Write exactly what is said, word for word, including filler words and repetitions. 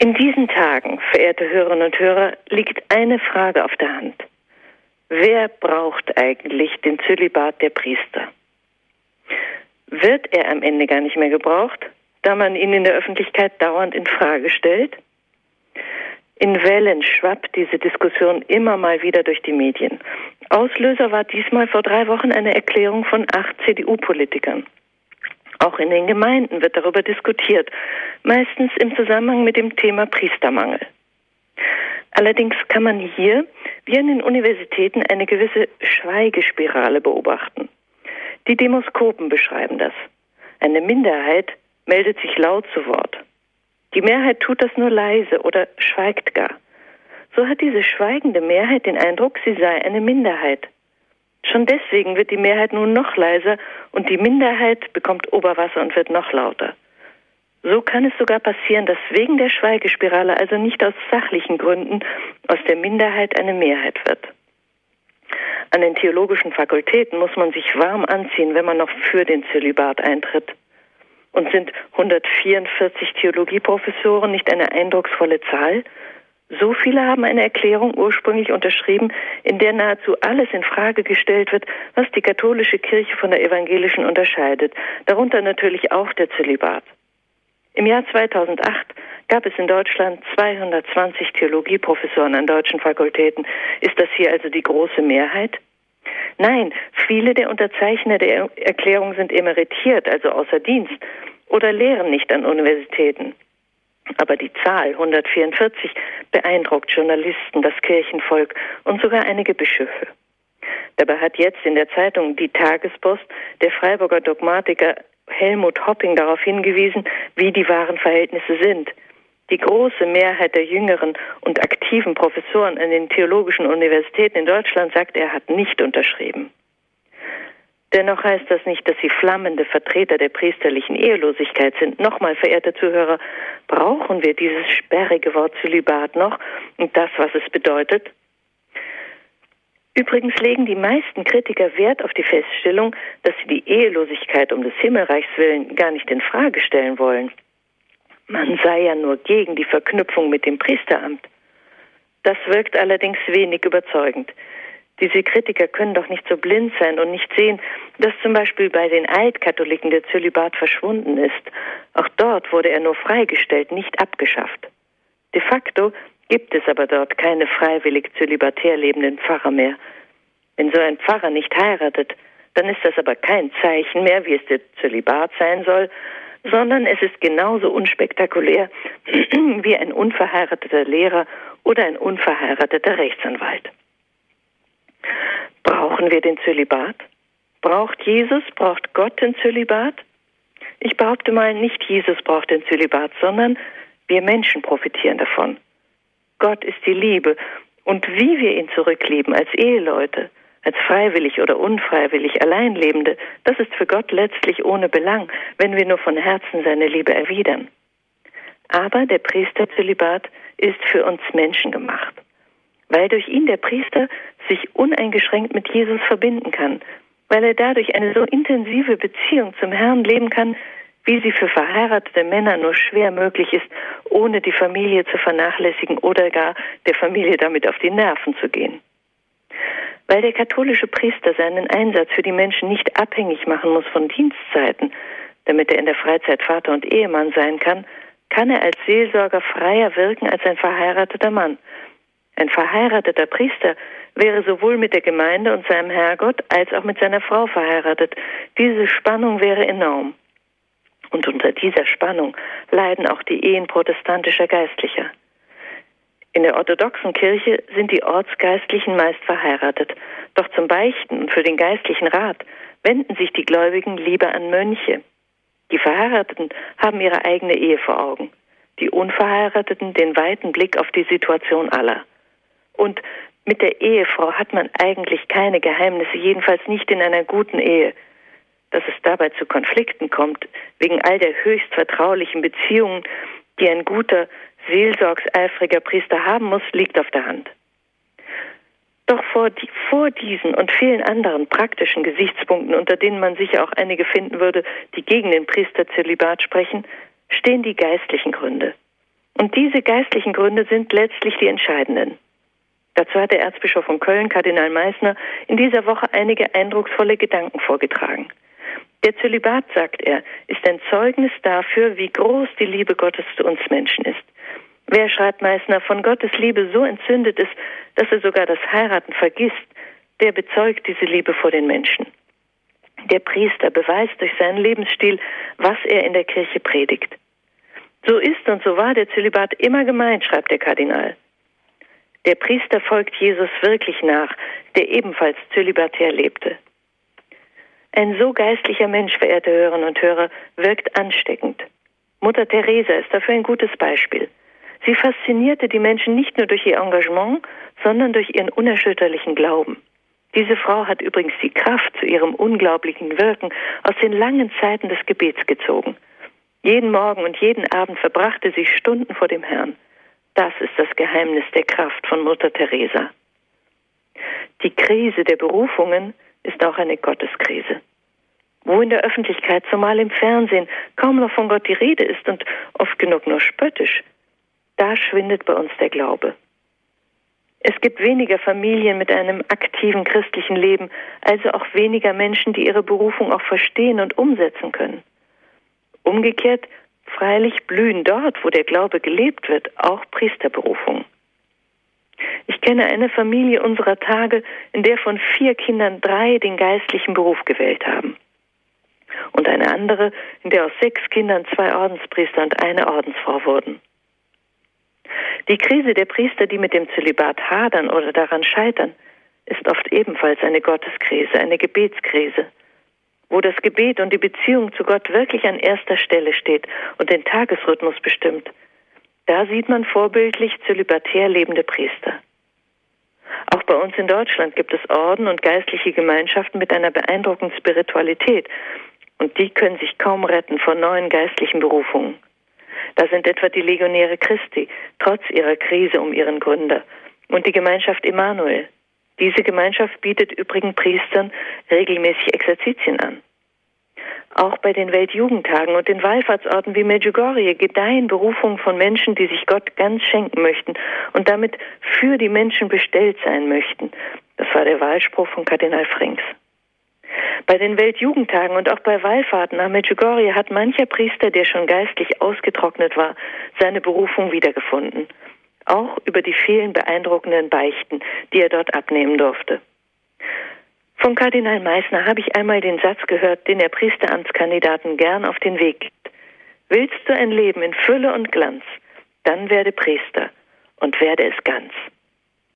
In diesen Tagen, verehrte Hörerinnen und Hörer, liegt eine Frage auf der Hand. Wer braucht eigentlich den Zölibat der Priester? Wird er am Ende gar nicht mehr gebraucht, da man ihn in der Öffentlichkeit dauernd in Frage stellt? In Wellen schwappt diese Diskussion immer mal wieder durch die Medien. Auslöser war diesmal vor drei Wochen eine Erklärung von acht C D U-Politikern. Auch in den Gemeinden wird darüber diskutiert, meistens im Zusammenhang mit dem Thema Priestermangel. Allerdings kann man hier, wie an den Universitäten, eine gewisse Schweigespirale beobachten. Die Demoskopen beschreiben das. Eine Minderheit meldet sich laut zu Wort. Die Mehrheit tut das nur leise oder schweigt gar. So hat diese schweigende Mehrheit den Eindruck, sie sei eine Minderheit. Schon deswegen wird die Mehrheit nun noch leiser und die Minderheit bekommt Oberwasser und wird noch lauter. So kann es sogar passieren, dass wegen der Schweigespirale, also nicht aus sachlichen Gründen, aus der Minderheit eine Mehrheit wird. An den theologischen Fakultäten muss man sich warm anziehen, wenn man noch für den Zölibat eintritt. Und sind hundertvierundvierzig Theologieprofessoren nicht eine eindrucksvolle Zahl? So viele haben eine Erklärung ursprünglich unterschrieben, in der nahezu alles in Frage gestellt wird, was die katholische Kirche von der evangelischen unterscheidet, darunter natürlich auch der Zölibat. Im Jahr zweitausendacht gab es in Deutschland zweihundertzwanzig Theologieprofessoren an deutschen Fakultäten. Ist das hier also die große Mehrheit? Nein, viele der Unterzeichner der Erklärung sind emeritiert, also außer Dienst, oder lehren nicht an Universitäten. Aber die Zahl hundertvierundvierzig beeindruckt Journalisten, das Kirchenvolk und sogar einige Bischöfe. Dabei hat jetzt in der Zeitung Die Tagespost der Freiburger Dogmatiker Helmut Hopping darauf hingewiesen, wie die wahren Verhältnisse sind. Die große Mehrheit der jüngeren und aktiven Professoren an den theologischen Universitäten in Deutschland, sagt er, hat nicht unterschrieben. Dennoch heißt das nicht, dass sie flammende Vertreter der priesterlichen Ehelosigkeit sind. Nochmal, verehrte Zuhörer, brauchen wir dieses sperrige Wort Zölibat noch und das, was es bedeutet? Übrigens legen die meisten Kritiker Wert auf die Feststellung, dass sie die Ehelosigkeit um des Himmelreichs willen gar nicht in Frage stellen wollen. Man sei ja nur gegen die Verknüpfung mit dem Priesteramt. Das wirkt allerdings wenig überzeugend. Diese Kritiker können doch nicht so blind sein und nicht sehen, dass zum Beispiel bei den Altkatholiken der Zölibat verschwunden ist. Auch dort wurde er nur freigestellt, nicht abgeschafft. De facto gibt es aber dort keine freiwillig zölibatär lebenden Pfarrer mehr. Wenn so ein Pfarrer nicht heiratet, dann ist das aber kein Zeichen mehr, wie es der Zölibat sein soll, sondern es ist genauso unspektakulär wie ein unverheirateter Lehrer oder ein unverheirateter Rechtsanwalt. Brauchen wir den Zölibat? Braucht Jesus, braucht Gott den Zölibat? Ich behaupte mal, nicht Jesus braucht den Zölibat, sondern wir Menschen profitieren davon. Gott ist die Liebe und wie wir ihn zurücklieben als Eheleute, als freiwillig oder unfreiwillig Alleinlebende, das ist für Gott letztlich ohne Belang, wenn wir nur von Herzen seine Liebe erwidern. Aber der Priesterzölibat ist für uns Menschen gemacht, weil durch ihn der Priester sich uneingeschränkt mit Jesus verbinden kann, weil er dadurch eine so intensive Beziehung zum Herrn leben kann, wie sie für verheiratete Männer nur schwer möglich ist, ohne die Familie zu vernachlässigen oder gar der Familie damit auf die Nerven zu gehen. Weil der katholische Priester seinen Einsatz für die Menschen nicht abhängig machen muss von Dienstzeiten, damit er in der Freizeit Vater und Ehemann sein kann, kann er als Seelsorger freier wirken als ein verheirateter Mann. Ein verheirateter Priester wäre sowohl mit der Gemeinde und seinem Herrgott als auch mit seiner Frau verheiratet. Diese Spannung wäre enorm. Und unter dieser Spannung leiden auch die Ehen protestantischer Geistlicher. In der orthodoxen Kirche sind die Ortsgeistlichen meist verheiratet. Doch zum Beichten und für den geistlichen Rat wenden sich die Gläubigen lieber an Mönche. Die Verheirateten haben ihre eigene Ehe vor Augen. Die Unverheirateten den weiten Blick auf die Situation aller. Und mit der Ehefrau hat man eigentlich keine Geheimnisse, jedenfalls nicht in einer guten Ehe. Dass es dabei zu Konflikten kommt, wegen all der höchst vertraulichen Beziehungen, die ein guter, seelsorgseifriger Priester haben muss, liegt auf der Hand. Doch vor, die, vor diesen und vielen anderen praktischen Gesichtspunkten, unter denen man sicher auch einige finden würde, die gegen den Priesterzölibat sprechen, stehen die geistlichen Gründe. Und diese geistlichen Gründe sind letztlich die entscheidenden. Dazu hat der Erzbischof von Köln, Kardinal Meissner, in dieser Woche einige eindrucksvolle Gedanken vorgetragen. Der Zölibat, sagt er, ist ein Zeugnis dafür, wie groß die Liebe Gottes zu uns Menschen ist. Wer, schreibt Meissner, von Gottes Liebe so entzündet ist, dass er sogar das Heiraten vergisst, der bezeugt diese Liebe vor den Menschen. Der Priester beweist durch seinen Lebensstil, was er in der Kirche predigt. So ist und so war der Zölibat immer gemeint, schreibt der Kardinal. Der Priester folgt Jesus wirklich nach, der ebenfalls zölibatär lebte. Ein so geistlicher Mensch, verehrte Hörerinnen und Hörer, wirkt ansteckend. Mutter Teresa ist dafür ein gutes Beispiel. Sie faszinierte die Menschen nicht nur durch ihr Engagement, sondern durch ihren unerschütterlichen Glauben. Diese Frau hat übrigens die Kraft zu ihrem unglaublichen Wirken aus den langen Zeiten des Gebets gezogen. Jeden Morgen und jeden Abend verbrachte sie Stunden vor dem Herrn. Das ist das Geheimnis der Kraft von Mutter Teresa. Die Krise der Berufungen ist auch eine Gotteskrise. Wo in der Öffentlichkeit, zumal im Fernsehen, kaum noch von Gott die Rede ist und oft genug nur spöttisch, da schwindet bei uns der Glaube. Es gibt weniger Familien mit einem aktiven christlichen Leben, also auch weniger Menschen, die ihre Berufung auch verstehen und umsetzen können. Umgekehrt, freilich blühen dort, wo der Glaube gelebt wird, auch Priesterberufungen. Ich kenne eine Familie unserer Tage, in der von vier Kindern drei den geistlichen Beruf gewählt haben. Und eine andere, in der aus sechs Kindern zwei Ordenspriester und eine Ordensfrau wurden. Die Krise der Priester, die mit dem Zölibat hadern oder daran scheitern, ist oft ebenfalls eine Gotteskrise, eine Gebetskrise, wo das Gebet und die Beziehung zu Gott wirklich an erster Stelle steht und den Tagesrhythmus bestimmt. Da sieht man vorbildlich zölibatär lebende Priester. Auch bei uns in Deutschland gibt es Orden und geistliche Gemeinschaften mit einer beeindruckenden Spiritualität, und die können sich kaum retten vor neuen geistlichen Berufungen. Da sind etwa die Legionäre Christi, trotz ihrer Krise um ihren Gründer, und die Gemeinschaft Emanuel. Diese Gemeinschaft bietet übrigen Priestern regelmäßig Exerzitien an. Auch bei den Weltjugendtagen und den Wallfahrtsorten wie Medjugorje gedeihen Berufungen von Menschen, die sich Gott ganz schenken möchten und damit für die Menschen bestellt sein möchten. Das war der Wahlspruch von Kardinal Frings. Bei den Weltjugendtagen und auch bei Wallfahrten nach Medjugorje hat mancher Priester, der schon geistlich ausgetrocknet war, seine Berufung wiedergefunden. Auch über die vielen beeindruckenden Beichten, die er dort abnehmen durfte. Von Kardinal Meissner habe ich einmal den Satz gehört, den er Priesteramtskandidaten gern auf den Weg gibt. Willst du ein Leben in Fülle und Glanz, dann werde Priester und werde es ganz.